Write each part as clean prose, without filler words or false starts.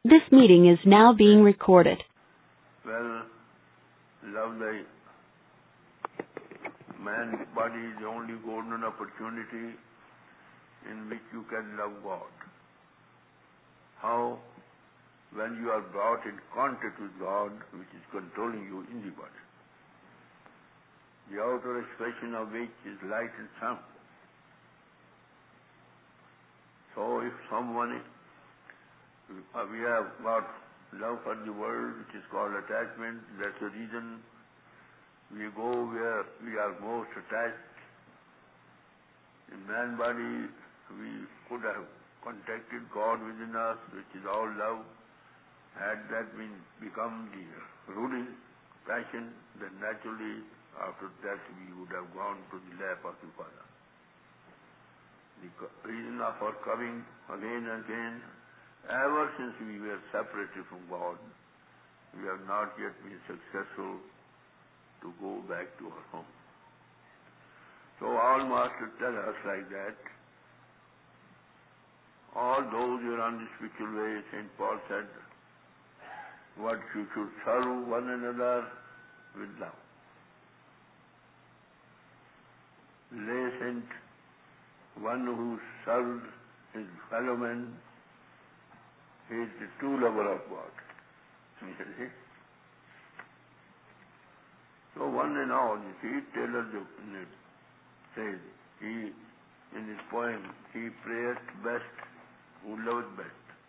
This meeting is now being recorded. Well, love thy man body is the only golden opportunity in which you can love God. How? When you are brought in contact with God, which is controlling you in the body. The outer expression of which is light and sound. So if someone, we have got love for the world, which is called attachment, that's the reason we go where we are most attached. In man body, we could have contacted God within us, which is all love. Had that become the ruling passion, then naturally after that we would have gone to the lap of the Father. The reason of our coming again and again, ever since we were separated from God, we have not yet been successful to go back to our home. So all masters tell us like that. All those who are on the spiritual way, St. Paul said, what you should serve one another with love. Lay Saint, one who serves his fellow men, he is the true lover of God. You see? So one and all, you see, Taylor says, he, in his poem, he prayeth best who loveth best.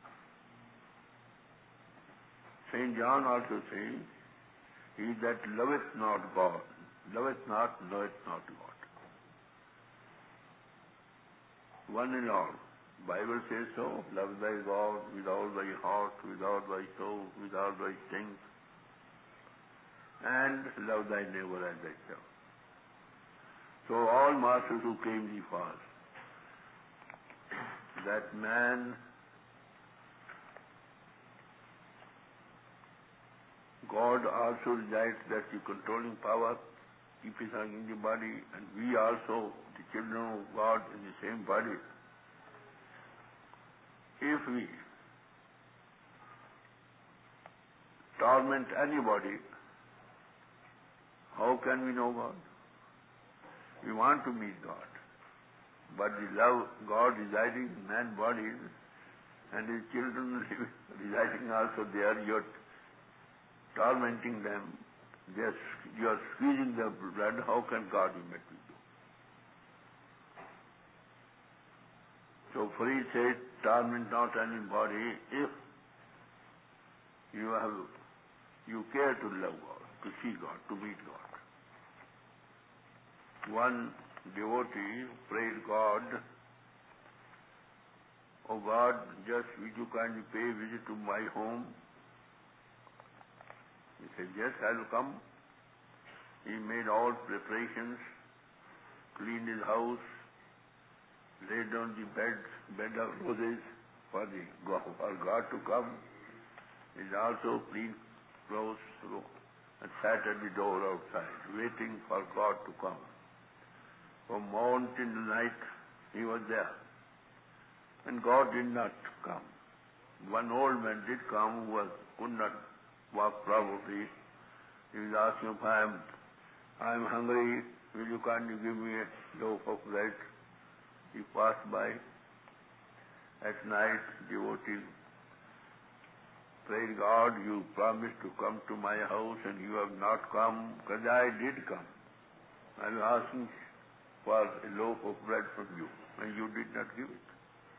St. John also says, he that loveth not God, loveth not, knoweth not God. One and all. Bible says so, love thy God with all thy heart, with all thy soul, with all thy strength, and love thy neighbor as thyself. So all masters who came before, that man, God also resides, that's the controlling power, keeping us in the body, and we also, the children of God, in the same body. If we torment anybody, how can we know God? We want to meet God. But the love, God residing in man's body, and his children residing also there, you're tormenting them, you are squeezing their blood, how can God be met with you? So for he said, torment not anybody if you care to love God, to see God, to meet God. One devotee prayed God, oh God, just will you kindly pay a visit to my home? He said, yes, I will come. He made all preparations, cleaned his house, laid down the bed of roses for God to come. He also cleaned clothes and sat at the door outside, waiting for God to come. From morning till night, he was there. And God did not come. One old man did come who could not walk properly. He was asking if I am hungry, will you kindly give me a loaf of bread? He passed by. At night, devotee prayed, God, you promised to come to my house and you have not come, because I did come. I was asking for a loaf of bread from you, and you did not give it.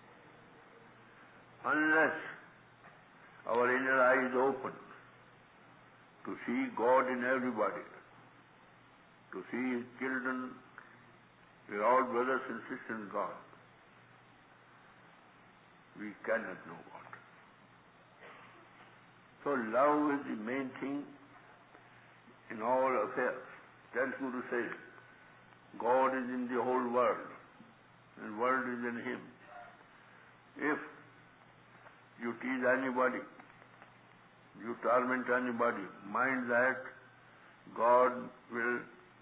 Unless our inner eye is open to see God in everybody, to see his children, we are all brothers and sisters in God, we cannot know God. So love is the main thing in all affairs. Tells Guru says, God is in the whole world, and world is in him. If you tease anybody, you torment anybody, mind that God will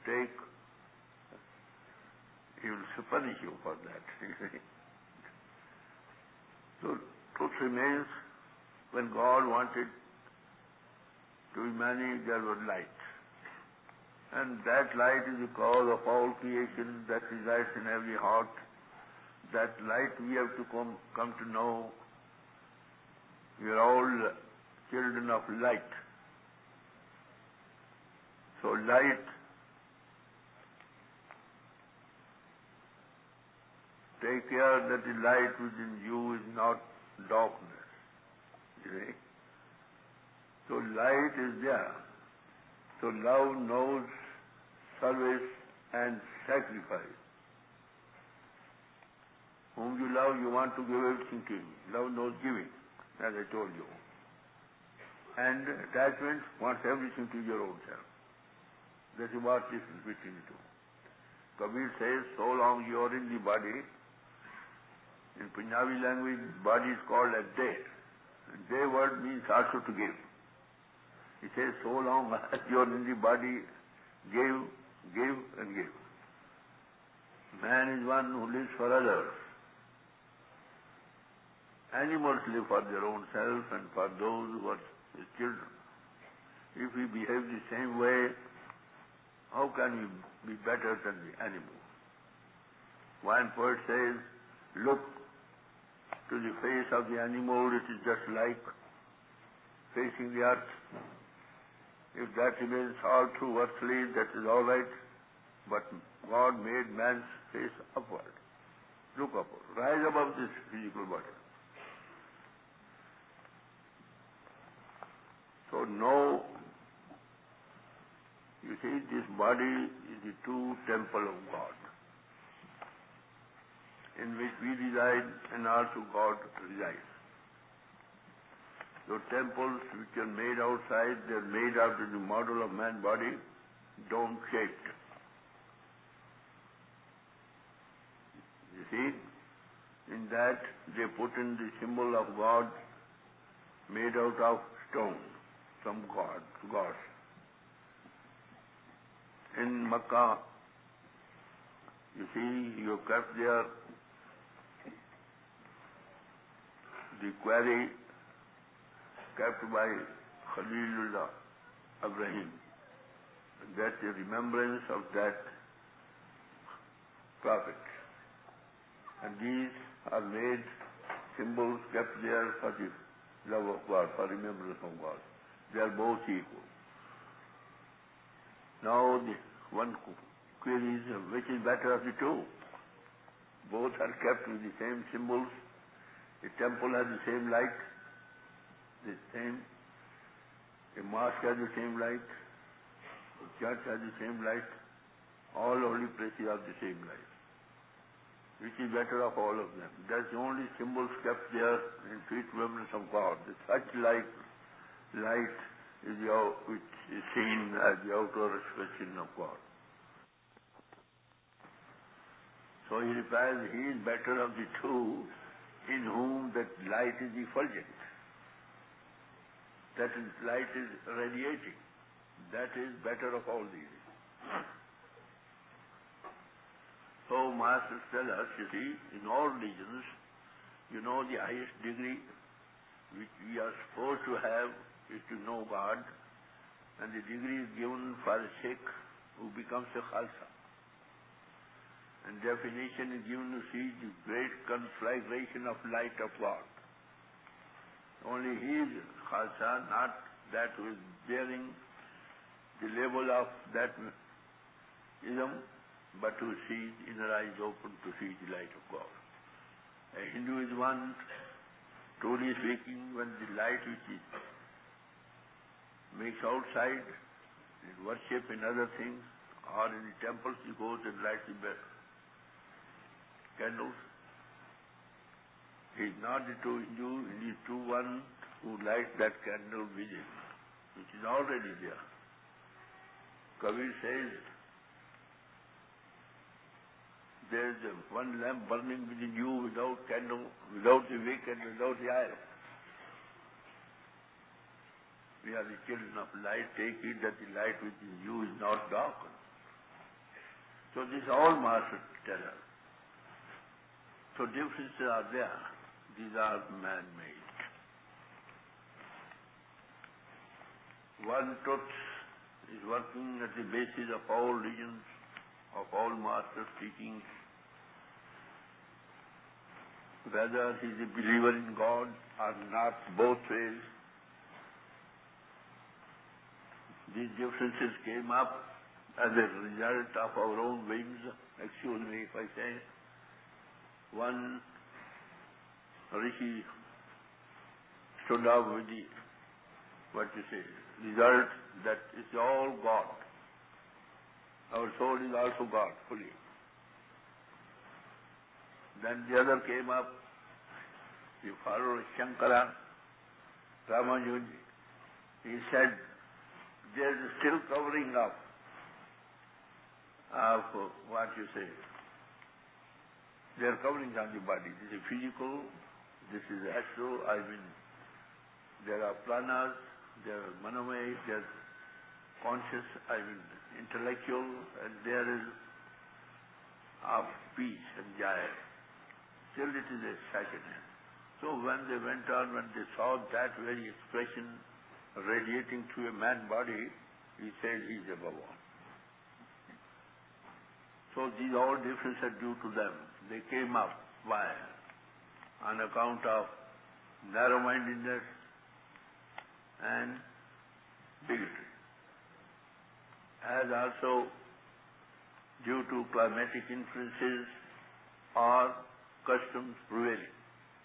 he will punish you for that. So truth remains, When God wanted to be many, there was light. And that light is the cause of all creation that resides in every heart. That light we have to come to know. We are all children of light. So light, take care that the light within you is not darkness. You see? So light is there. So love knows service and sacrifice. Whom you love, you want to give everything to him. Love knows giving, as I told you. And attachment wants everything to your own self. That is what this is between the two. Kabir says, so long you are in the body, in Punjabi language, body is called a day. Day word means also to give. He says, so long as you are in the body, give, and give. Man is one who lives for others. Animals live for their own self and for those who are his children. If we behave the same way, how can we be better than the animal? One poet says, look to the face of the animal, it is just like facing the earth. If that remains all through earthly, that is all right. But God made man's face upward. Look upward. Rise above this physical body. So know, you see, this body is the true temple of God, in which we reside and also God resides. So temples which are made outside, they are made after the model of man's body, dome-shaped. You see, in that they put in the symbol of God made out of stone, some gods. In Makkah, you see, you kept there the quarry kept by Khalilullah Ibrahim. That's a remembrance of that prophet. And these are made symbols kept there for the love of God, for remembrance of God. They are both equal. Now, the one query is, which is better of the two? Both are kept with the same symbols. A temple has the same light, the same. A mosque has the same light. A church has the same light. All holy places have the same light. Which is better of all of them? That's the only symbols kept there in sweet remembrance of God. Such light is which is seen as the outer expression of God. So he replies, he is better of the two in whom that light is effulgent. That is, light is radiating. That is better of all these. So masters tell us, you see, in all religions, you know, the highest degree which we are supposed to have is to know God, and the degree is given for a Sikh who becomes a Khalsa. And definition is given to see the great conflagration of light of God. Only he is Khalsa, not that who is bearing the label of that ism, but who sees inner eyes open to see the light of God. A Hindu is one, truly speaking, when the light which is makes outside, in worship, in other things, or in the temples he goes and lights the candles. He is not the true Hindu, he is the true one who lights that candle within, which is already there. Kabir says, there is one lamp burning within you without candle, without the wick and without the iron. We are the children of light. Take it that the light within you is not darkened. So this all masters tell us. So differences are there. These are man-made. one truth is working at the basis of all religions, of all masters' teachings, whether he is a believer in God or not, both ways. These differences came up as a result of our own whims. Excuse me if I say. One rishi stood up with the, result that it's all God. Our soul is also God, fully. Then the other came up, the follower Shankara, Ramanuja. He said, there is still covering up of they are covering on the body. This is physical, this is astral, there are pranas, there are manomay, there are conscious, intellectual, and there is of peace and jaya. Still it is a second hand. So when they went on, when they saw that very expression radiating through a man's body, he said he is above all. So these all differences are due to them. They came up. Why? On account of narrow-mindedness and bigotry. As also due to climatic influences or customs prevailing.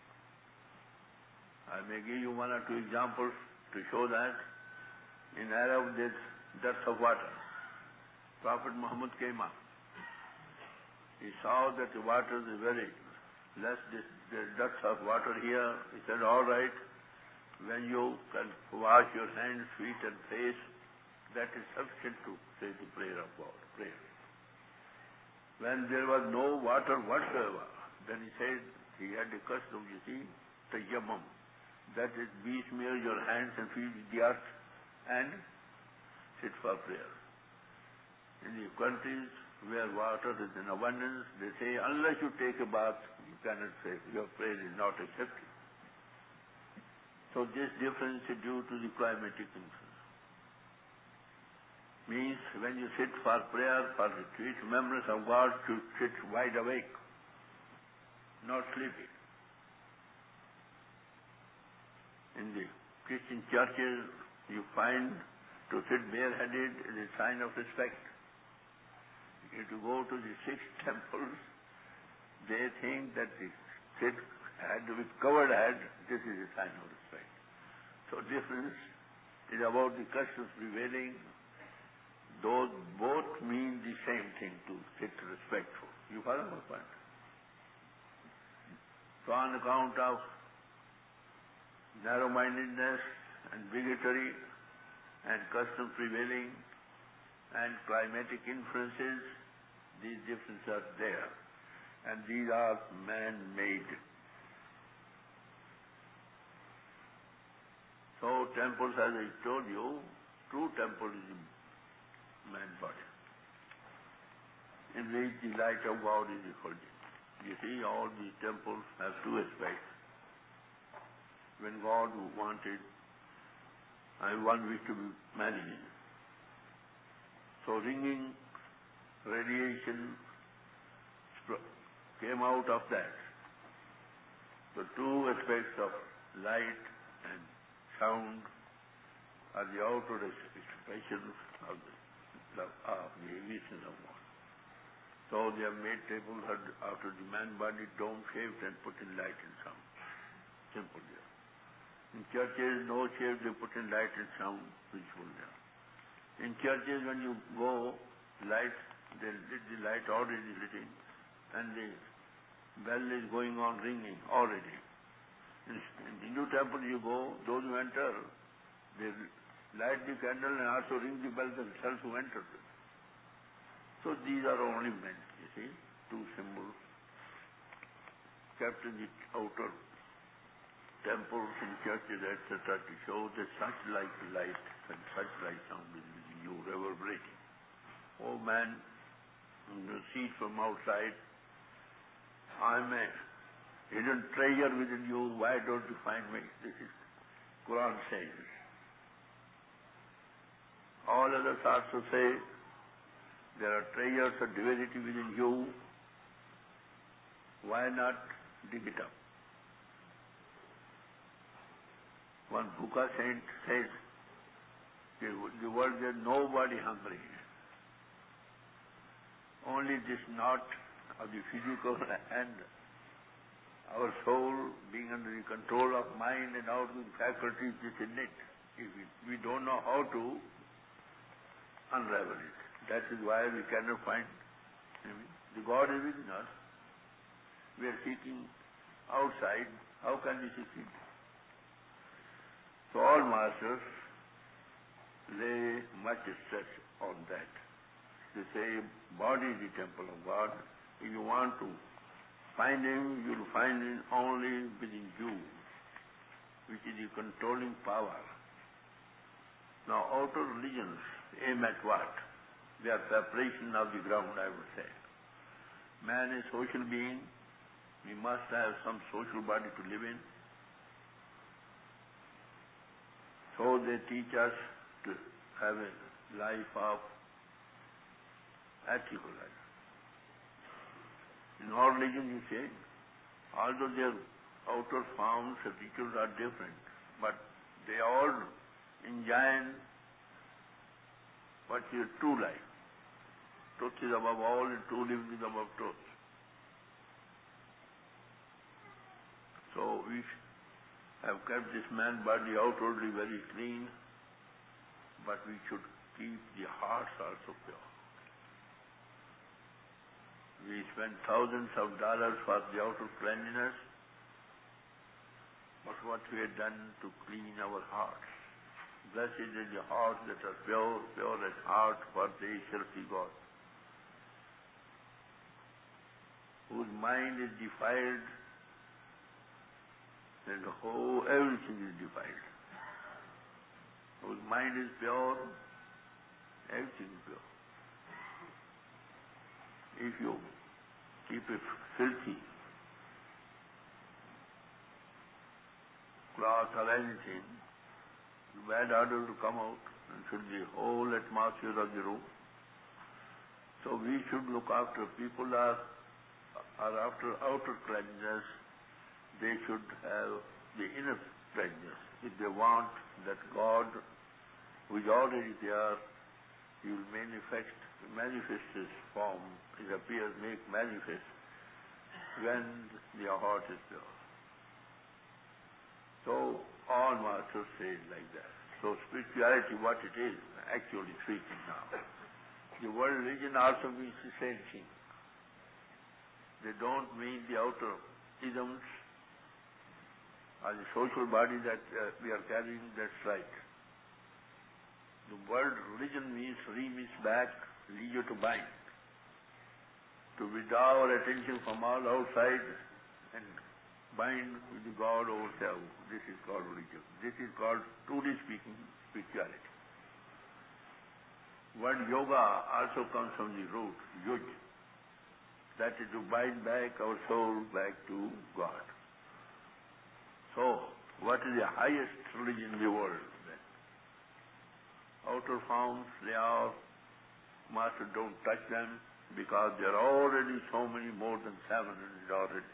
I may give you one or two examples to show that. In Arab, there's dearth of water. Prophet Muhammad came up. He saw that the water is very less, there's dearth of water here. He said, all right, when you can wash your hands, feet and face, that is sufficient to say the prayer of God. Prayer. When there was no water whatsoever, then he said, he had a custom, you see, tayammum. That is, besmear your hands and feet with the earth and sit for prayer. In the countries where water is in abundance, they say, unless you take a bath, you cannot say, your prayer is not accepted. So this difference is due to the climatic influence. Means when you sit for prayer, for the sweet remembrance of God, you sit wide awake, not sleeping. In the Christian churches, you find to sit bareheaded is a sign of respect. If you go to the six temples, they think that the sit head with covered head, this is a sign of respect. So difference is about the customs prevailing. Those both mean the same thing, to sit respectful. You follow my point? So on account of narrow-mindedness and bigotry and custom prevailing and climatic influences, these differences are there. And these are man-made. So temples, as I told you, true temple is in man's body, in which the light of God is reflected. You see, all these temples have two aspects. When God wanted, I want we to be many. So ringing radiation came out of that. The two aspects of light and sound are the outward expressions of the existence of God. So they have made tables after the man body, dome-shaped, and put in light and sound. Simple there. In churches, no shape, they put in light and sound, visual there. In churches, when you go, light, they lit the light already lit in, and the bell is going on ringing already. In Hindu temple you go, those who enter, they light the candle and also ring the bell themselves who enter. So these are only meant, you see, two symbols kept in the outer temples and churches, etc., to show that such like light and such like sound is within you, reverberating. Oh man, you see it from outside, I'm a hidden treasure within you, why don't you find me? This is Quran says. All others also say there are treasures of divinity within you. Why not dig it up? One Bhuka saint says, the world there is nobody hungry. Only this knot of the physical and our soul being under the control of mind and outgoing faculties is in it. If we don't know how to unravel it. That is why we cannot find the God is within us. We are seeking outside. How can we succeed? So all masters lay much stress on that. They say body is the temple of God. If you want to find Him, you will find Him only within you, which is the controlling power. Now outer religions aim at what? They are preparation of the ground, I would say. Man is a social being. We must have some social body to live in. So they teach us to have a life of ethical life. In all religions, you say, although their outer forms of rituals are different, but they all enjoin what is true life. Truth is above all, and true living is above truth. So we have kept this man body outwardly very clean, but we should keep the hearts also pure. We spend thousands of dollars for the outer cleanliness, but what we have done to clean our hearts. Blessed is the hearts that are pure, pure at heart, for they shall see God. Whose mind is defiled, then the whole everything is defiled. Whose mind is pure, everything is pure. If you keep it filthy, cloth or anything, bad odor will come out and fill the whole atmosphere of the room. So we should look after people are after outer cleanliness, they should have the inner cleanliness. If they want that God, who is already there, He will manifest His form, His appears, make manifest when their heart is pure. So all masters say it like that. So spirituality, what it is, actually speaking now. The word religion also means the same thing. They don't mean the outer isms or the social body that we are carrying, that's right. The word religion means re means back, leisure to bind. To withdraw our attention from all outside and bind with the God ourselves. This is called religion. This is called, truly speaking, spirituality. Word yoga also comes from the root, yuj. That is to bind back our soul back to God. So, what is the highest religion in the world then? Outer forms, they are, Master, don't touch them because there are already so many, more than 700 already.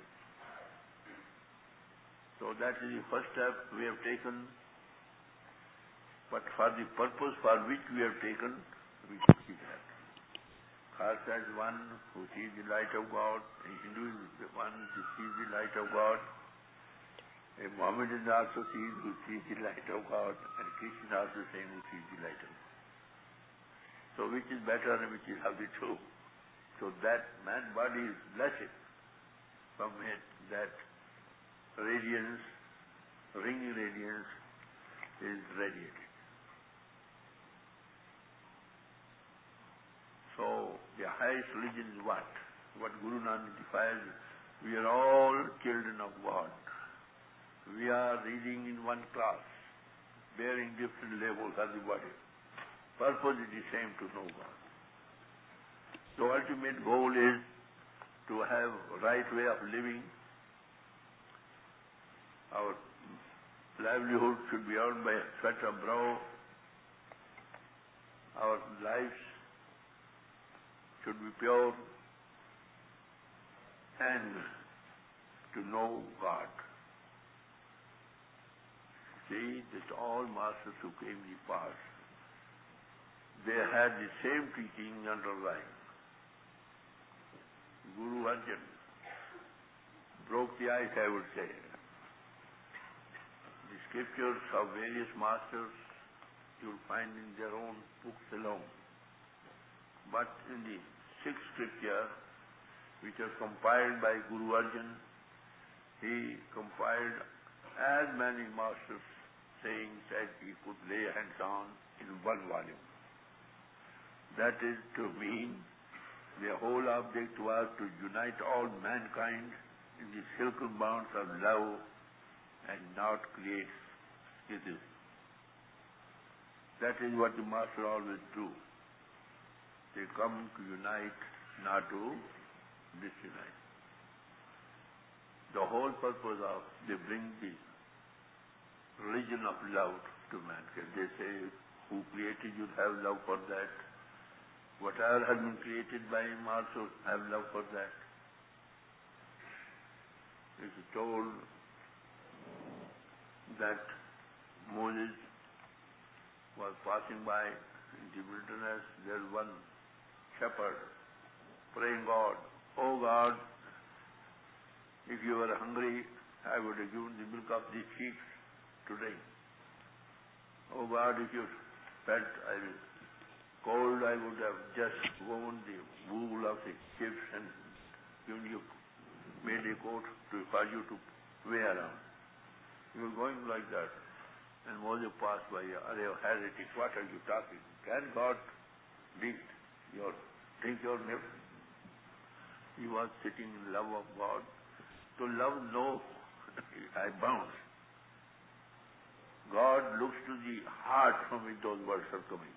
So that is the first step we have taken. But for the purpose for which we have taken, we should see that. Khalsa is one who sees the light of God, a Hindu is the one who sees the light of God, a Mohammedan also sees who sees the light of God, and Christian also saying who sees the light of God. So which is better and which is of the two? So that man's body is blessed from it, that radiance, ringing radiance is radiated. So the highest religion is what? What Guru Nanak defines, we are all children of God. We are reading in one class, bearing different labels as the body. Purpose is the same, to know God. The ultimate goal is to have right way of living. Our livelihood should be earned by sweat of brow. our lives should be pure and to know God. See that all masters who came in the past, they had the same teaching underlying. Guru Arjan broke the ice, I would say. The scriptures of various masters you will find in their own books alone. But in the sixth scripture, which was compiled by Guru Arjan, he compiled as many masters sayings that he could lay hands on in one volume. That is to mean the whole object was to unite all mankind in the silken bonds of love and not create schisms. That is what the Master always do. They come to unite, not to disunite. The whole purpose of they bring the religion of love to mankind. They say, who created you have love for that. Whatever has been created by him also have love for that. It is told that Moses was passing by in the wilderness. There was one shepherd praying God, "Oh God, if you were hungry, I would have given the milk of these sheep to drink. Oh God, if you felt cold, I would have just woven the wool of the sheep and given you, made a coat for you to wear around." He was going like that. And Moses passed by, "Are you heretic? What are you talking? Can God drink your milk?" He was sitting in love of God. To love no bounds. God looks to the heart from which those words are coming.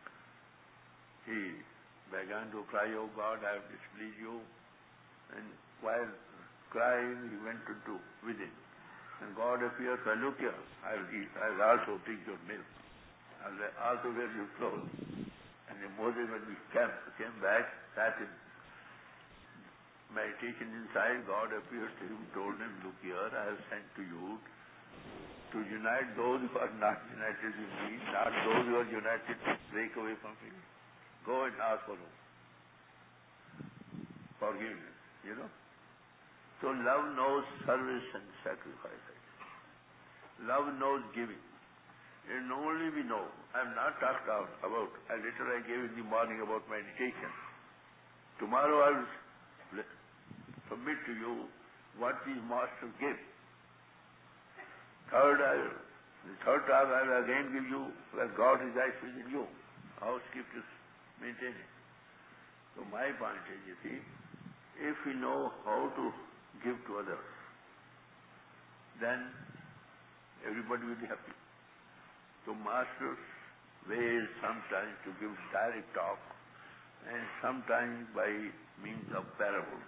He began to cry, "Oh God, I have displeased you." And while crying, he went into within. And God appeared, "Well, look here, I'll also drink your milk. I'll also wear your clothes." And then Moses, when he came back, sat in meditation inside. God appeared to him, told him, "Look here, I have sent to you to unite those who are not united with me, not those who are united to break away from me. Go and ask for forgiveness, So love knows service and sacrifice. Love knows giving. And only we know. I am not talked about a letter I gave in the morning about meditation. Tomorrow I will submit to you what these masters give. The third time I will again give you where God resides within you. How scriptures maintain it. So my point is, you see, if we know how to give to others, then everybody will be happy. So masters ways sometimes to give direct talk and sometimes by means of parables.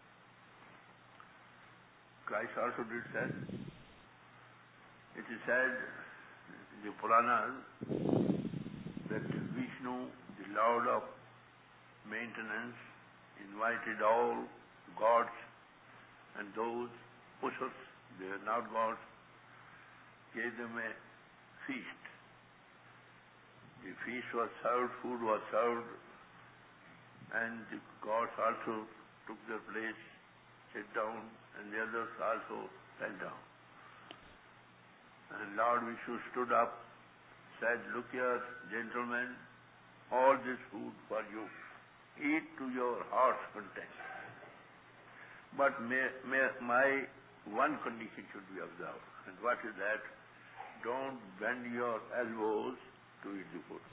Christ also did that. It is said in the Puranas that Vishnu, the Lord of maintenance, invited all gods and those pushers, they are not gods, gave them a feast. The feast was served, food was served, and the gods also took their place, sat down, and the others also sat down. And Lord Vishnu stood up, said, "Look here, gentlemen, all this food for you. Eat to your heart's content. But my one condition should be observed. And what is that? Don't bend your elbows to eat the food."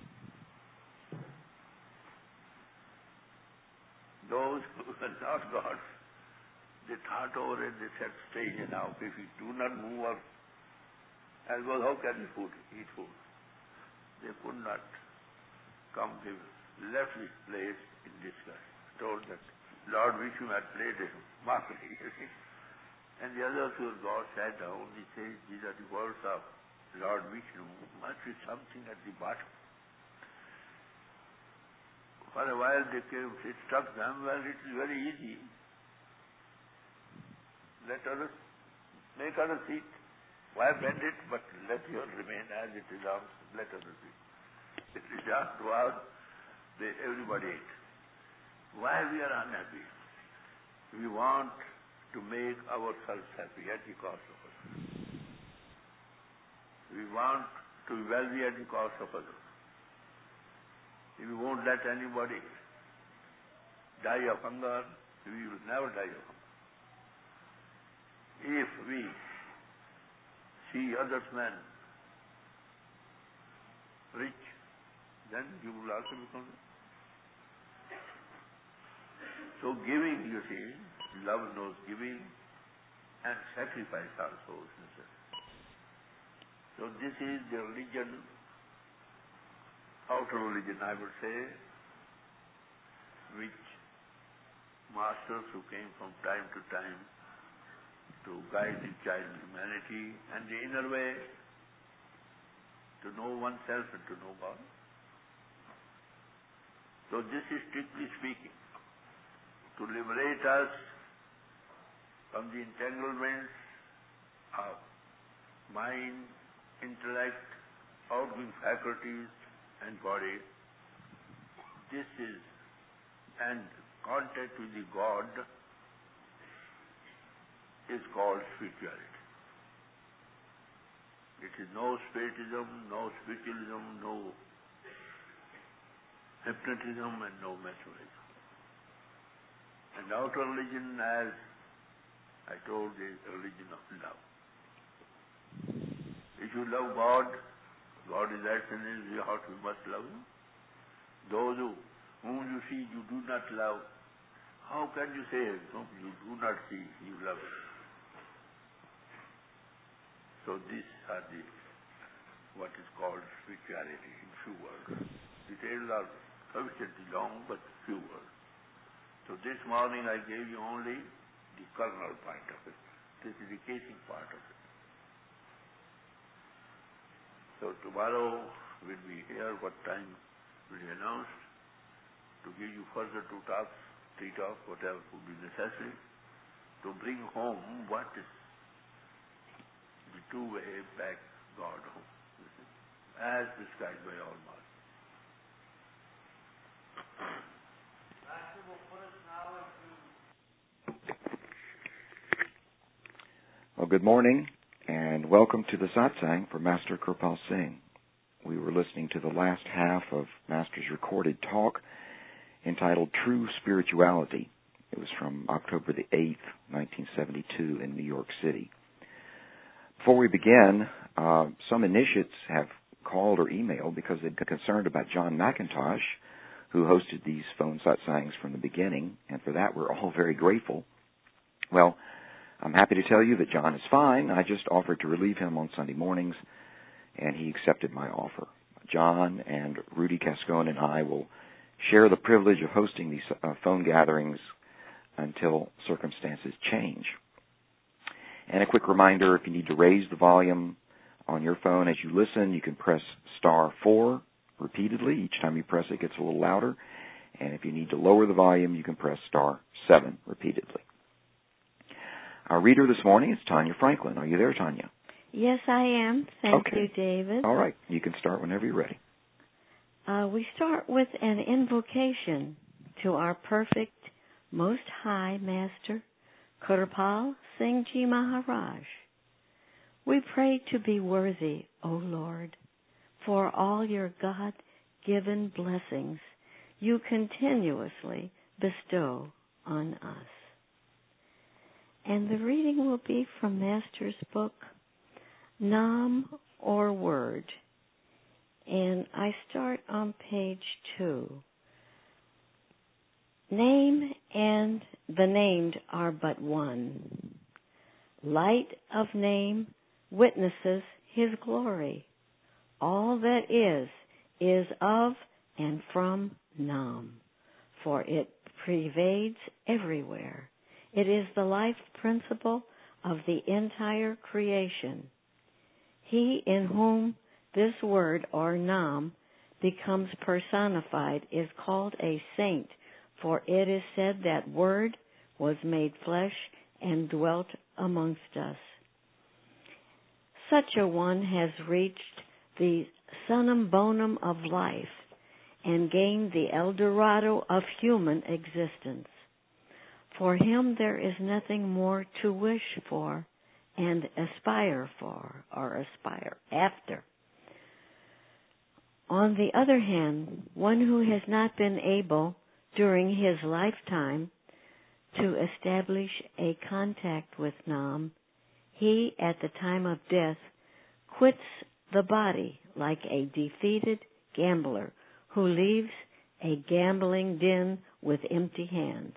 Those who are not gods, they thought over it, they said, "Stay here now. If we do not move our elbows, how can we eat food?" They could not come. They left this place in disgust, told that Lord Vishnu had played a mockery. And the others who were gods sat down. He said, "These are the words of Lord Vishnu. Must be something at the bottom." For a while they came, it struck them, well, it is very easy. Let others, make others eat. Why bend it, but let yours remain as it is out, let others eat. It is just was, everybody ate. Why we are unhappy? We want to make ourselves happy at the cost of others. We want to be wealthy at the cost of others. If we won't let anybody die of hunger, we will never die of hunger. If we see others men rich, then you will also become rich. So giving, you see, love knows giving, and sacrifice also is necessary. So this is the religion, outer religion, I would say, which masters who came from time to time to guide the child humanity, and the inner way to know oneself and to know God. So this is strictly speaking to liberate us from the entanglements of mind, intellect, outgoing faculties and body. This is, and contact with the God is called spirituality. It is no spiritism, no spiritualism, no hypnotism, and no mesmerism. And outer religion, as I told, is a religion of love. If you love God, God is that in his heart, we must love him. Those whom you see you do not love, how can you say, no, you do not see, you love him? So these are what is called spirituality in few words. Details are sufficiently long, but few words. So this morning I gave you only the kernel point of it. This is the casing part of it. So tomorrow we'll be here. What time will be announced? To give you further two talks, three talks, whatever would be necessary, to bring home what is the two-way back God home, as described by all masters. Master will put us now into... Well, good morning, and welcome to the satsang for Master Kirpal Singh. We were listening to the last half of Master's recorded talk entitled True Spirituality. It was from October the 8th, 1972 in New York City. Before we begin, some initiates have called or emailed because they've been concerned about John McIntosh, who hosted these phone satsangs from the beginning, and for that we're all very grateful. Well, I'm happy to tell you that John is fine. I just offered to relieve him on Sunday mornings, and he accepted my offer. John and Rudy Cascone and I will share the privilege of hosting these phone gatherings until circumstances change. And a quick reminder, if you need to raise the volume on your phone as you listen, you can press *4 repeatedly. Each time you press it, it gets a little louder. And if you need to lower the volume, you can press *7 repeatedly. Our reader this morning is Tanya Franklin. Are you there, Tanya? Yes, I am. Thank you, David. All right. You can start whenever you're ready. We start with an invocation to our perfect, most high Master, Kirpal Singh Ji Maharaj. We pray to be worthy, O Lord, for all your God-given blessings you continuously bestow on us. And the reading will be from Master's book, Nam or Word. And I start on page 2. Name and the named are but one. Light of name witnesses his glory. All that is of and from Nam, for it pervades everywhere. It is the life principle of the entire creation. He in whom this word or Nam becomes personified is called a saint, for it is said that Word was made flesh and dwelt amongst us. Such a one has reached the summum bonum of life and gained the El Dorado of human existence. For him there is nothing more to wish for and aspire for or aspire after. On the other hand, one who has not been able during his lifetime to establish a contact with Nam, he at the time of death quits the body like a defeated gambler who leaves a gambling den with empty hands.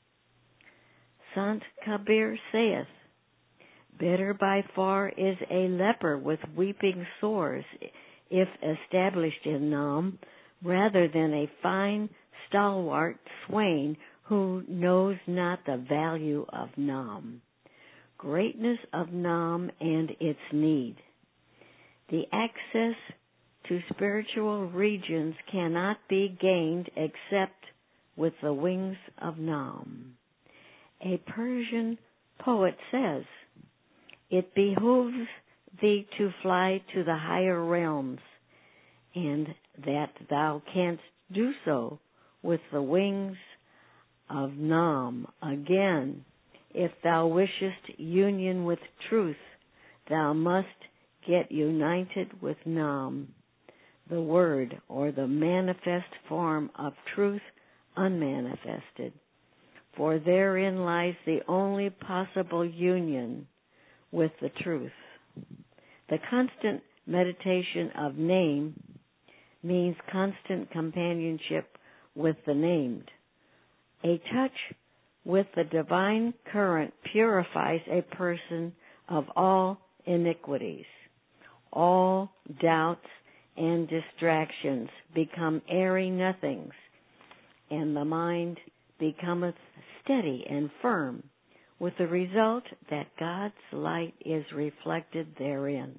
Sant Kabir saith, better by far is a leper with weeping sores, if established in Nam, rather than a fine, stalwart swain who knows not the value of Nam. Greatness of Nam and its need. The access to spiritual regions cannot be gained except with the wings of Nam. A Persian poet says, it behooves thee to fly to the higher realms, and that thou canst do so with the wings of Nam. Again, if thou wishest union with truth, thou must get united with Nam, the word or the manifest form of truth unmanifested. For therein lies the only possible union with the truth. The constant meditation of name means constant companionship with the named. A touch with the divine current purifies a person of all iniquities. All doubts and distractions become airy nothings, and the mind becometh steady and firm, with the result that God's light is reflected therein.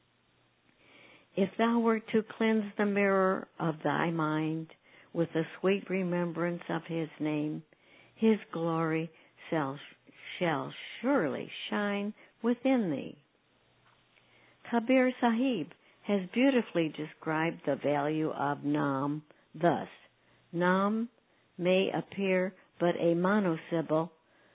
If thou were to cleanse the mirror of thy mind with the sweet remembrance of his name, his glory shall surely shine within thee. Kabir Sahib has beautifully described the value of Nam thus: Nam may appear but a monosyllable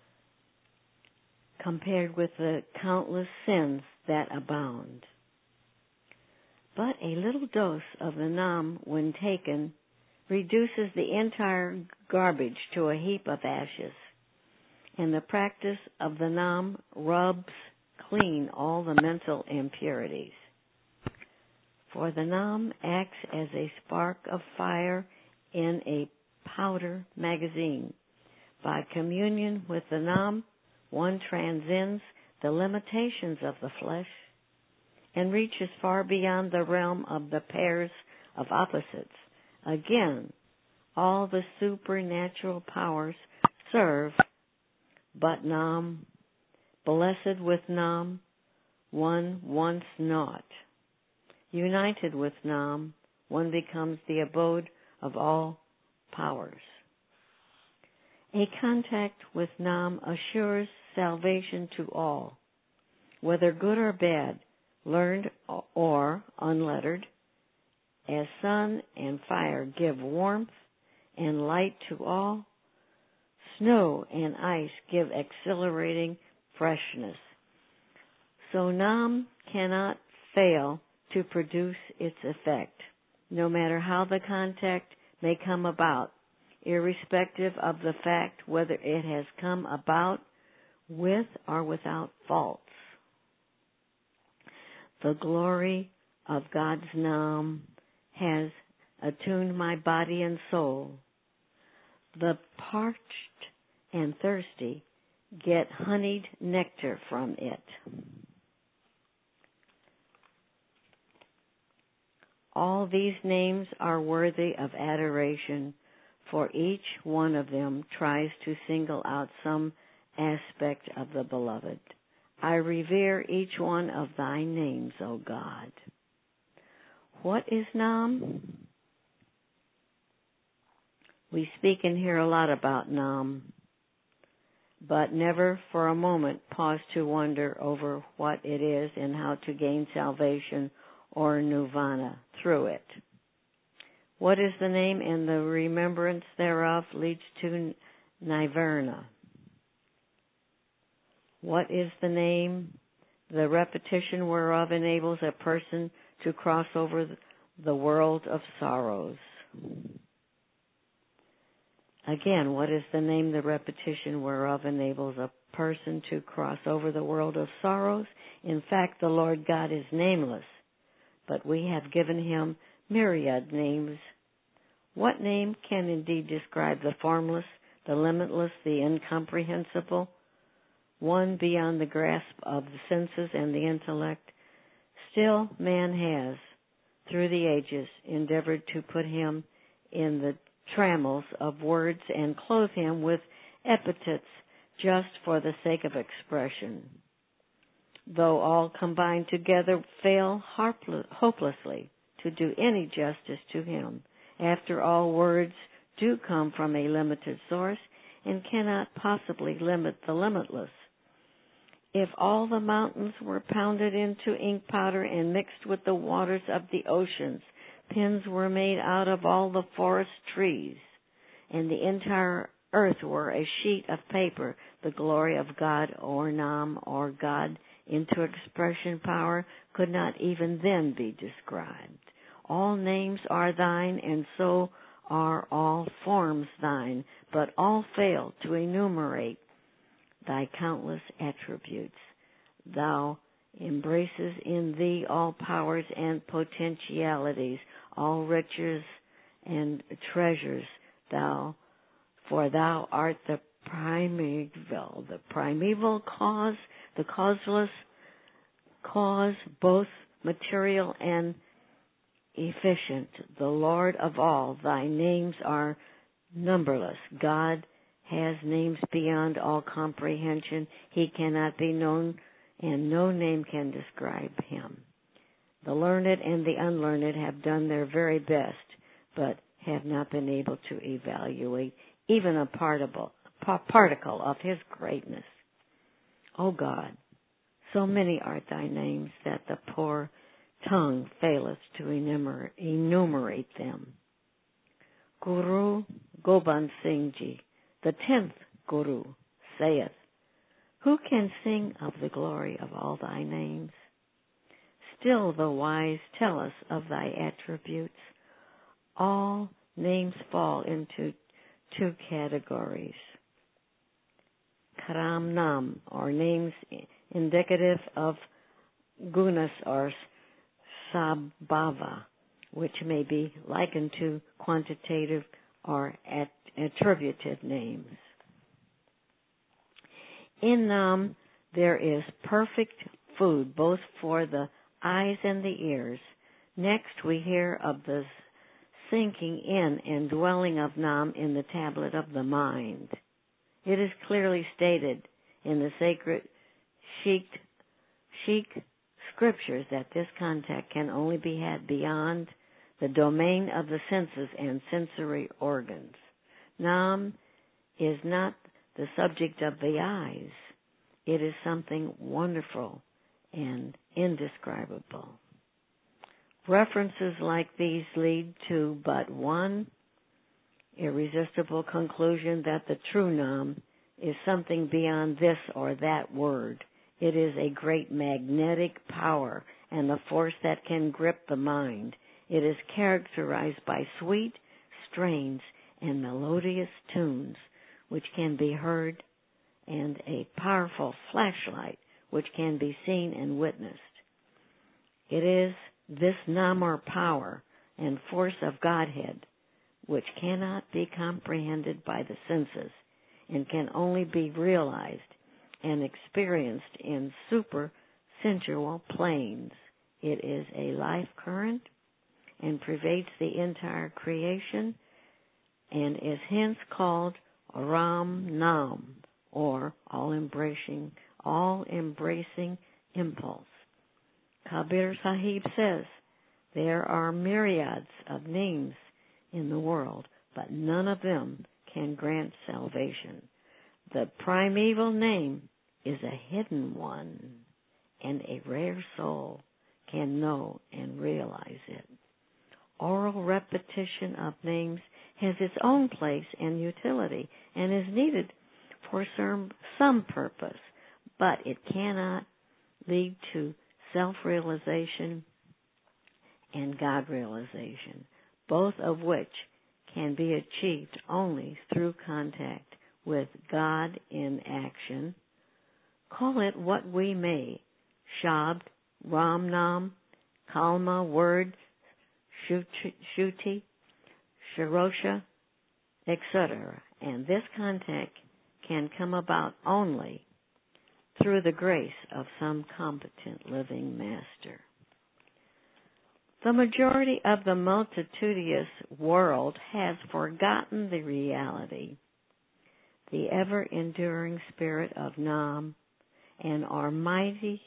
compared with the countless sins that abound. But a little dose of the Nam, when taken, reduces the entire garbage to a heap of ashes, and the practice of the Nam rubs clean all the mental impurities. For the Nam acts as a spark of fire in a powder magazine. By communion with the Nam, one transcends the limitations of the flesh and reaches far beyond the realm of the pairs of opposites. Again, all the supernatural powers serve but Nam. Blessed with Nam, one wants naught. United with Nam, one becomes the abode of all powers. A contact with Nam assures salvation to all, whether good or bad, learned or unlettered, as sun and fire give warmth and light to all, snow and ice give exhilarating freshness. So Nam cannot fail to produce its effect, no matter how the contact may come about, irrespective of the fact whether it has come about with or without faults. The glory of God's Nam has attuned my body and soul. The parched and thirsty get honeyed nectar from it. All these names are worthy of adoration, for each one of them tries to single out some aspect of the Beloved. I revere each one of thy names, O God. What is Nam? We speak and hear a lot about Nam, but never for a moment pause to wonder over what it is and how to gain salvation or nirvana through it. What is the name, and the remembrance thereof leads to nirvana. What is the name, the repetition whereof enables a person to cross over the world of sorrows? Again, what is the name, the repetition whereof enables a person to cross over the world of sorrows? In fact, the Lord God is nameless, but we have given him myriad names. What name can indeed describe the formless, the limitless, the incomprehensible, one beyond the grasp of the senses and the intellect? Still, man has, through the ages, endeavored to put him in the trammels of words and clothe him with epithets just for the sake of expression. Though all combined together fail hopelessly to do any justice to him. After all, words do come from a limited source and cannot possibly limit the limitless. If all the mountains were pounded into ink powder and mixed with the waters of the oceans, pens were made out of all the forest trees, and the entire earth were a sheet of paper, the glory of God or Nam or God into expression power could not even then be described. All names are thine, and so are all forms thine, but all fail to enumerate thy countless attributes. Thou embraces in thee all powers and potentialities, all riches and treasures, for thou art the primeval cause, the causeless cause, both material and efficient, the Lord of all. Thy names are numberless. God has names beyond all comprehension. He cannot be known, and no name can describe him. The learned and the unlearned have done their very best, but have not been able to evaluate even a particle of his greatness. O God, so many are thy names that the poor tongue faileth to enumerate them. Guru Gobind Singh Ji, the 10th Guru, saith, who can sing of the glory of all thy names? Still the wise tell us of thy attributes. All names fall into two categories. Karam Nam, or names indicative of gunas or sabhava, which may be likened to quantitative or attributive names. In Nam, there is perfect food, both for the eyes and the ears. Next, we hear of the sinking in and dwelling of Nam in the tablet of the mind. It is clearly stated in the sacred Sikh scriptures that this contact can only be had beyond the domain of the senses and sensory organs. Nam is not the subject of the eyes. It is something wonderful and indescribable. References like these lead to but one irresistible conclusion, that the true Nam is something beyond this or that word. It is a great magnetic power and the force that can grip the mind. It is characterized by sweet strains and melodious tunes which can be heard, and a powerful flashlight which can be seen and witnessed. It is this Nam, or power and force of Godhead, which cannot be comprehended by the senses and can only be realized and experienced in super-sensual planes. It is a life current and pervades the entire creation and is hence called Ram Nam, or all-embracing impulse. Kabir Sahib says, there are myriads of names in the world, but none of them can grant salvation. The primeval name is a hidden one, and a rare soul can know and realize it. Oral repetition of names has its own place and utility and is needed for some purpose, but it cannot lead to self-realization and God-realization, both of which can be achieved only through contact with God in action. Call it what we may, Shabd, Ram Nam, Kalma, Word, Shuti, Shirosha, etc. And this contact can come about only through the grace of some competent living master. The majority of the multitudinous world has forgotten the reality, the ever-enduring spirit of Nam, and are mightily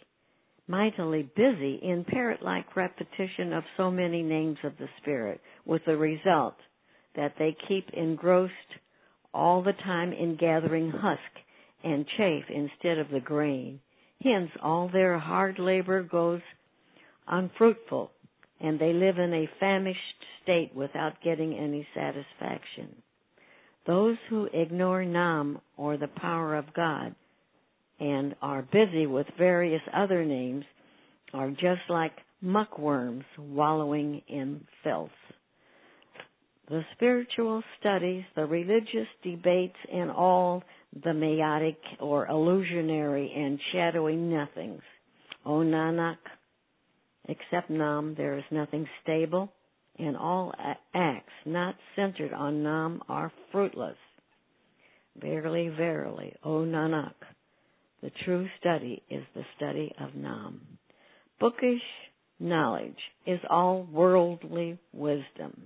busy in parrot-like repetition of so many names of the Spirit, with the result that they keep engrossed all the time in gathering husk and chaff instead of the grain. Hence, all their hard labor goes unfruitful, and they live in a famished state without getting any satisfaction. Those who ignore Nam, or the power of God, and are busy with various other names, are just like muckworms wallowing in filth. The spiritual studies, the religious debates, and all the mayotic or illusionary and shadowy nothings. O Nanak, except Nam, there is nothing stable, and all acts not centered on Nam are fruitless. Verily, verily, O Nanak, the true study is the study of Nam. Bookish knowledge is all worldly wisdom.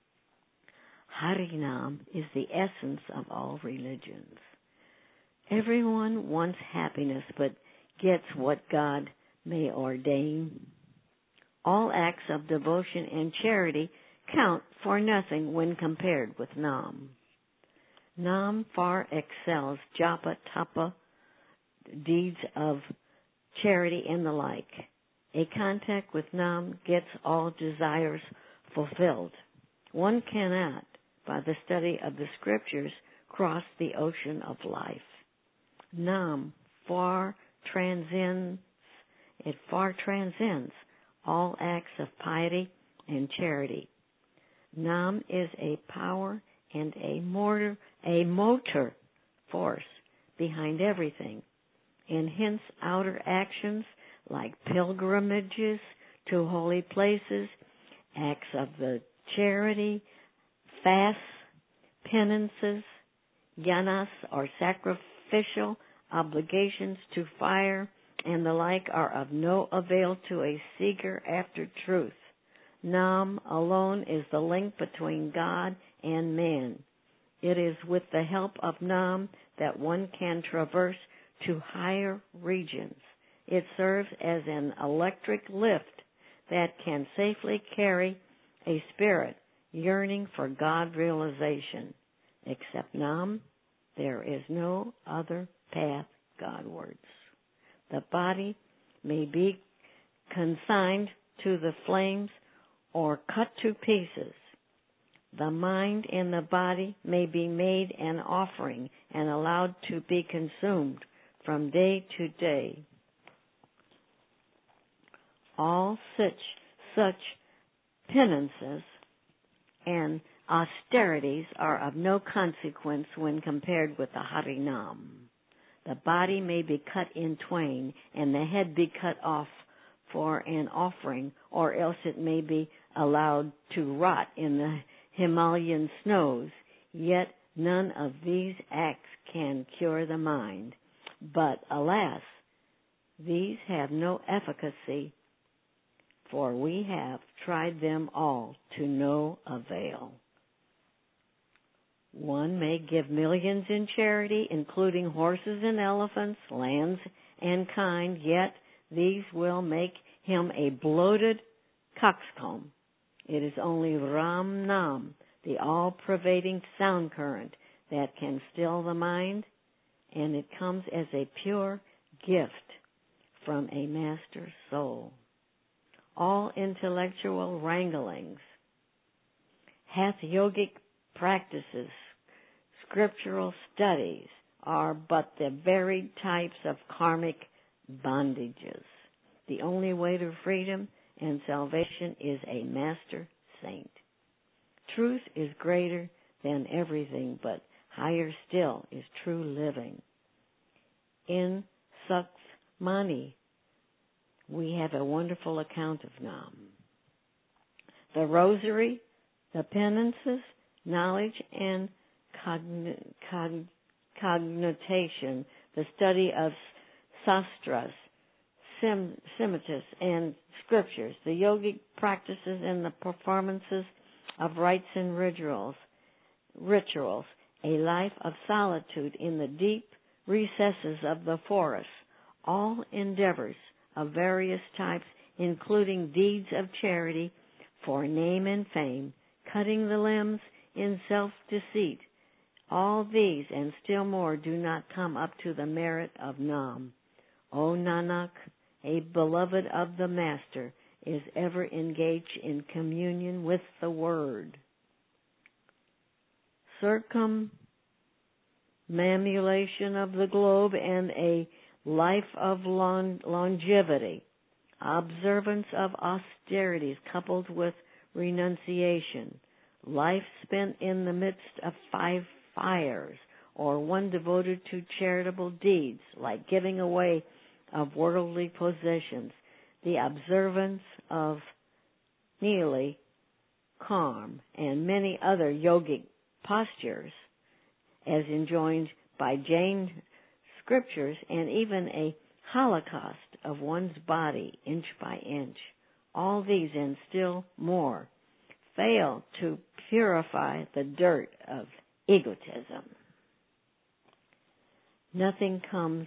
Harinam is the essence of all religions. Everyone wants happiness, but gets what God may ordain. All acts of devotion and charity count for nothing when compared with Nam. Nam far excels japa, tapa, deeds of charity, and the like. A contact with Nam gets all desires fulfilled. One cannot, by the study of the scriptures, cross the ocean of life. Nam far transcends all acts of piety and charity. Nam is a power and a motor force behind everything, and hence outer actions like pilgrimages to holy places, acts of the charity, fasts, penances, yanas or sacrificial obligations to fire, and the like are of no avail to a seeker after truth. Nam alone is the link between God and man. It is with the help of Nam that one can traverse to higher regions. It serves as an electric lift that can safely carry a spirit yearning for God realization. Except Nam, there is no other path Godwards. The body may be consigned to the flames or cut to pieces. The mind and the body may be made an offering and allowed to be consumed from day to day. All such penances and austerities are of no consequence when compared with the Harinam. The body may be cut in twain and the head be cut off for an offering, or else it may be allowed to rot in the Himalayan snows. Yet none of these acts can cure the mind. But alas, these have no efficacy, for we have tried them all to no avail. One may give millions in charity, including horses and elephants, lands and kind, yet these will make him a bloated coxcomb. It is only Ram Nam, the all-pervading sound current that can still the mind, and it comes as a pure gift from a master soul. All intellectual wranglings, hath yogic practices, scriptural studies are but the varied types of karmic bondages. The only way to freedom and salvation is a master saint. Truth is greater than everything, but higher still is true living. In Sukhmani, we have a wonderful account of Nam. The rosary, the penances, knowledge, and cognition, the study of sastras, simitas, and scriptures, the yogic practices and the performances of rites and rituals, a life of solitude in the deep recesses of the forest, all endeavors of various types, including deeds of charity for name and fame, cutting the limbs in self-deceit. All these and still more do not come up to the merit of Nam. O Nanak, a beloved of the Master, is ever engaged in communion with the Word. Circumambulation of the globe and a life of longevity, observance of austerities coupled with renunciation, life spent in the midst of 5 fires, or one devoted to charitable deeds like giving away of worldly possessions, the observance of Nili, calm, and many other yogic postures as enjoined by Jain scriptures, and even a holocaust of one's body inch by inch. All these and still more fail to purify the dirt of egotism. Nothing comes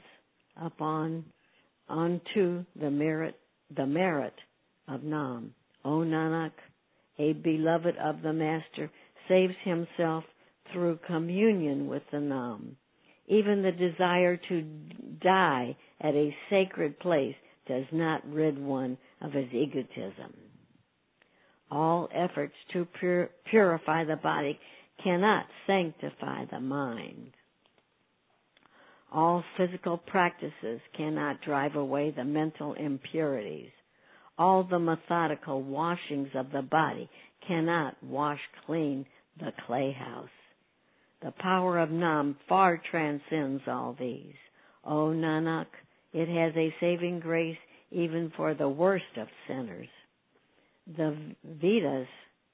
onto the merit of Nam. O Nanak, a beloved of the Master, saves himself through communion with the Nam. Even the desire to die at a sacred place does not rid one of his egotism. All efforts to purify the body cannot sanctify the mind. All physical practices cannot drive away the mental impurities. All the methodical washings of the body cannot wash clean the clay house. The power of Nam far transcends all these. O Nanak, it has a saving grace even for the worst of sinners. The Vedas,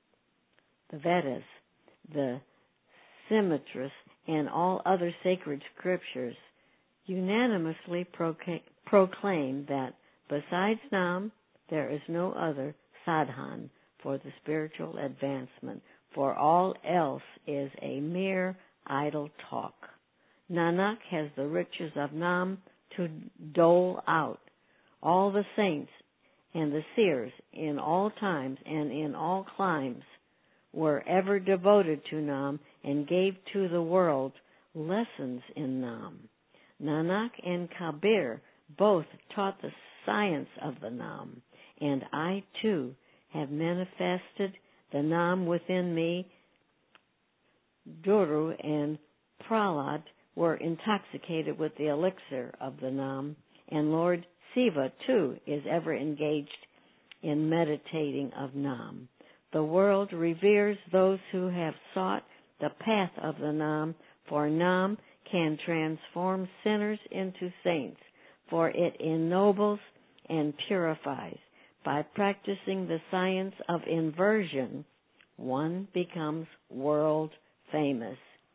the Simitas, and all other sacred scriptures unanimously proclaim that besides Nam, there is no other sadhan for the spiritual advancement, for all else is a mere idle talk. Nanak has the riches of Nam to dole out. All the saints and the seers in all times and in all climes were ever devoted to Nam and gave to the world lessons in Nam. Nanak and Kabir both taught the science of the Nam, and I too have manifested the Nam within me. Duru and Prahlad were intoxicated with the elixir of the Nam, and Lord Siva too is ever engaged in meditating of Nam. The world reveres those who have sought the path of the Nam, for Nam can transform sinners into saints, for it ennobles and purifies. By practicing the science of inversion, one becomes world famous.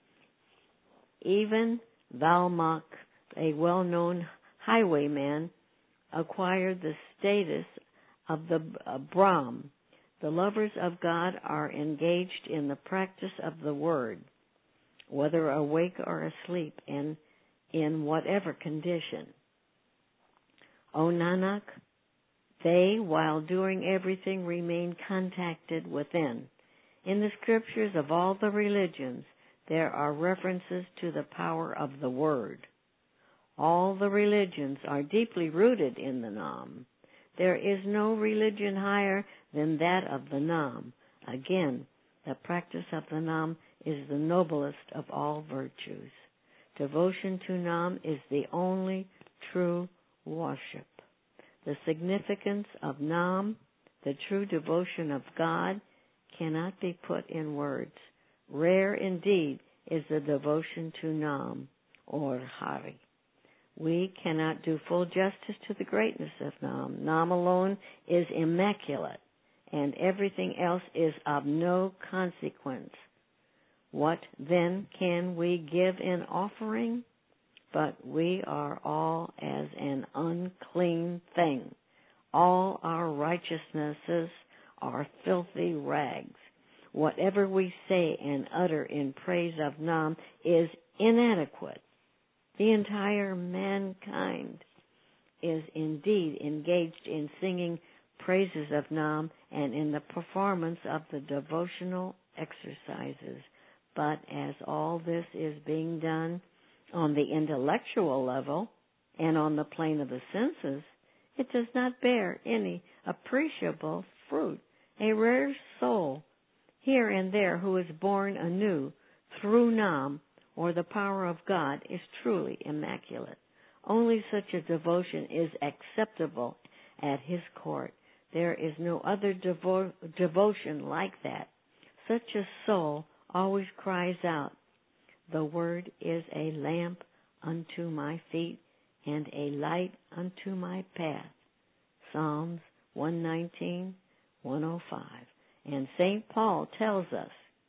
Even Valmak, a well-known highwayman, acquired the status of the Brahm. The lovers of God are engaged in the practice of the Word, whether awake or asleep, and in whatever condition. O Nanak, they, while doing everything, remain contacted within, In the scriptures of all the religions, there are references to the power of the Word. All the religions are deeply rooted in the Nam. There is no religion higher than that of the Nam. Again, the practice of the Nam is the noblest of all virtues. Devotion to Nam is the only true worship. The significance of Nam, the true devotion of God, cannot be put in words. Rare indeed is the devotion to Nam or Hari. We cannot do full justice to the greatness of Nam. Nam alone is immaculate, and everything else is of no consequence. What then can we give in offering? But we are all as an unclean thing. All our righteousnesses are filthy rags. Whatever we say and utter in praise of Nam is inadequate. The entire mankind is indeed engaged in singing praises of Nam and in the performance of the devotional exercises. But as all this is being done on the intellectual level and on the plane of the senses, it does not bear any appreciable fruit. A rare soul here and there who is born anew through Nam or the power of God is truly immaculate. Only such a devotion is acceptable at His court. There is no other devotion like that. Such a soul always cries out, "The Word is a lamp unto my feet and a light unto my path." Psalms 119, 105. And St. Paul tells us,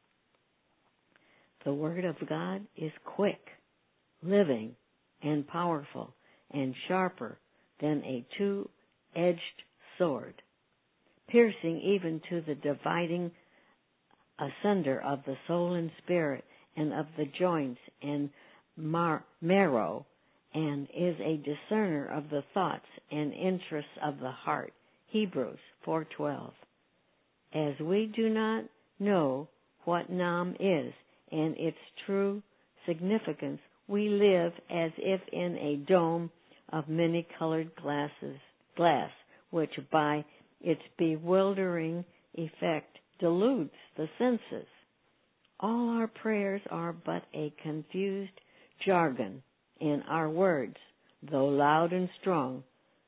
"The Word of God is quick, living, and powerful, and sharper than a two-edged sword, piercing even to the dividing asunder of the soul and spirit, and of the joints and marrow, and is a discerner of the thoughts and interests of the heart." Hebrews 4:12. As we do not know what Nam is and its true significance, we live as if in a dome of many-colored glass, which by its bewildering effect deludes the senses. All our prayers are but a confused jargon, and our words, though loud and strong,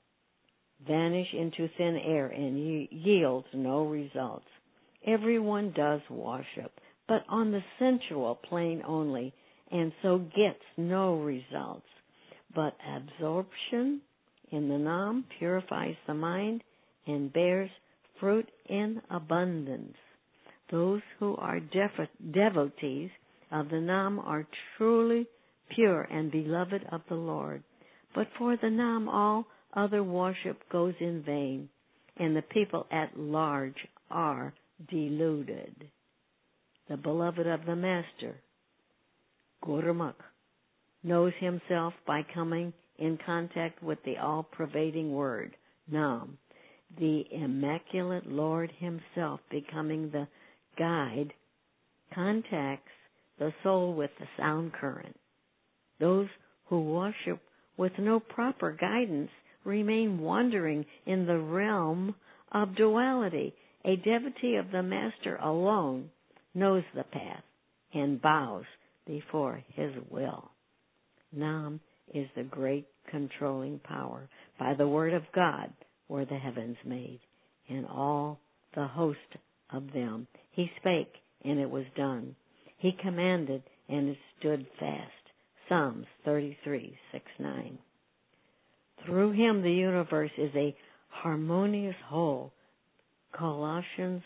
vanish into thin air and yield no results. Everyone does worship, but on the sensual plane only, and so gets no results. But absorption in the Nam purifies the mind and bears fruit in abundance. Those who are devotees of the Nam are truly pure and beloved of the Lord. But for the Nam, all other worship goes in vain, and the people at large are deluded. The beloved of the Master, Gurmukh, knows himself by coming in contact with the all-pervading word, Nam, the immaculate Lord Himself becoming the guide, contacts the soul with the sound current. Those who worship with no proper guidance remain wandering in the realm of duality. A devotee of the Master alone knows the path and bows before His will. Nam is the great controlling power. By the word of God were the heavens made, and all the host of them. He spake, and it was done. He commanded, and it stood fast. Psalms 33:6-9. Through Him the universe is a harmonious whole. Colossians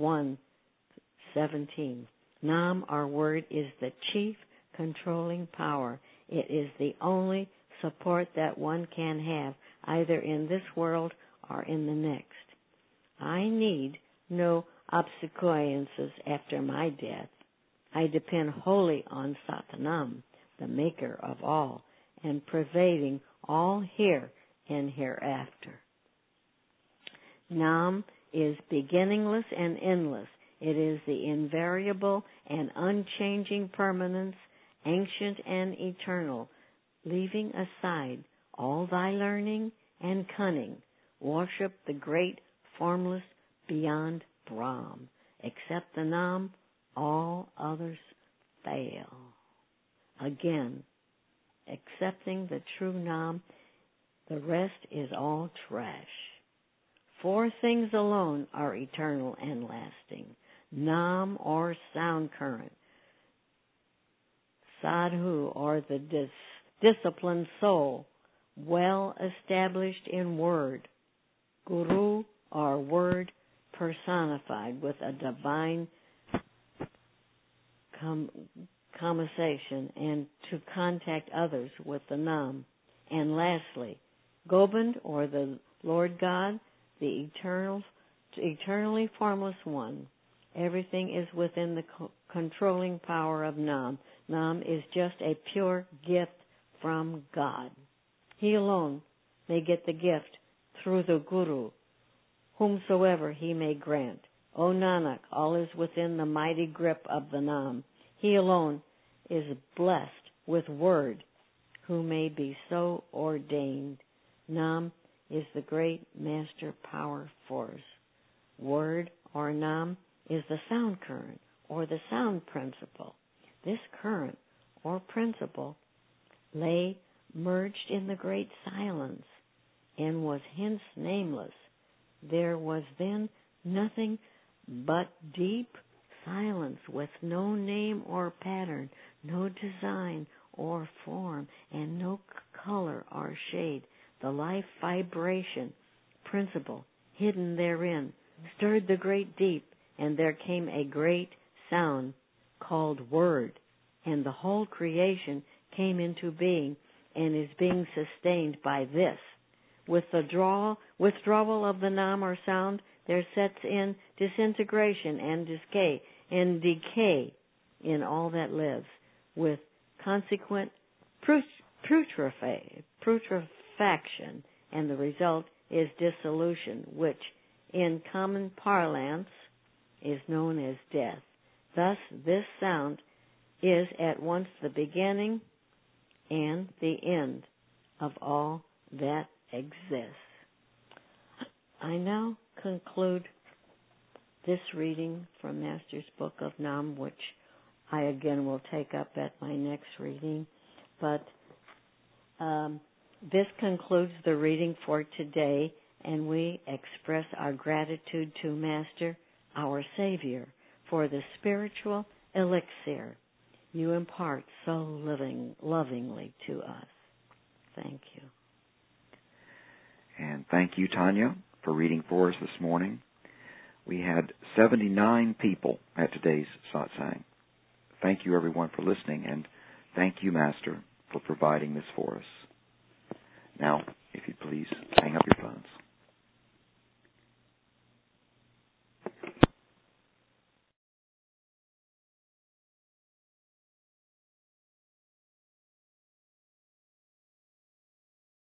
1:17. Nam, our word, is the chief controlling power. It is the only support that one can have, either in this world or in the next. I need no obsequiances after my death. I depend wholly on Satnam, the maker of all, and pervading all here and hereafter. Nam is beginningless and endless. It is the invariable and unchanging permanence, ancient and eternal. Leaving aside all thy learning and cunning, worship the great formless beyond Brahm. Accept the Nam, all others fail. Again, accepting the true Nam, the rest is all trash. 4 things alone are eternal and lasting: Nam, or sound current; Sadhu, or the disciplined soul, well established in word; Guru, or word personified with a divine conversation and to contact others with the Nam; and lastly, Gobind, or the Lord God, the eternally formless one. Everything is within the controlling power of Nam. Nam is just a pure gift from God. He alone may get the gift through the Guru, whomsoever he may grant. O Nanak, all is within the mighty grip of the Nam. He alone is blessed with word, who may be so ordained. Nam is the great master power force. Word, or Nam, is the sound current, or the sound principle. This current, or principle, lay merged in the great silence, and was hence nameless. There was then nothing but deep silence, with no name or pattern, no design or form, and no color or shade. The life vibration principle hidden therein stirred the great deep, and there came a great sound called word, and the whole creation came into being and is being sustained by this. With the withdrawal of the Nam, or sound, there sets in disintegration and decay in all that lives, with consequent putrefaction, and the result is dissolution, which in common parlance is known as death. Thus, this sound is at once the beginning and the end of all that exists. I now conclude this reading from Master's Book of Nam, which I again will take up at my next reading. But this concludes the reading for today, and we express our gratitude to Master, our Savior, for the spiritual elixir you impart so lovingly to us. Thank you. And thank you, Tanya, for reading for us this morning. We had 79 people at today's satsang. Thank you, everyone, for listening, and thank you, Master, for providing this for us. Now, if you'd please, hang up your phones.